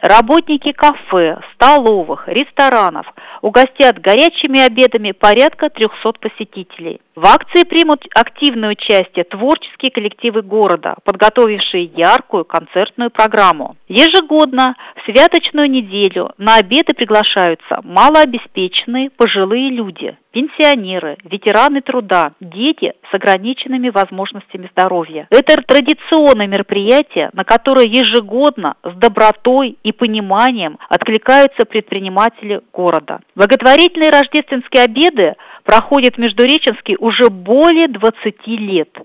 Работники кафе, столовых, ресторанов угостят горячими обедами порядка 300 посетителей. В акции примут активное участие творческие коллективы города, подготовившие яркую концертную программу. Ежегодно в святочную неделю на обеды приглашаются малообеспеченные пожилые люди, пенсионеры, ветераны труда, дети с ограниченными возможностями здоровья. Это традиционное мероприятие, на которое ежегодно с добротой и пониманием откликаются предприниматели города. Благотворительные рождественские обеды проходят в Междуреченске уже более 20 лет.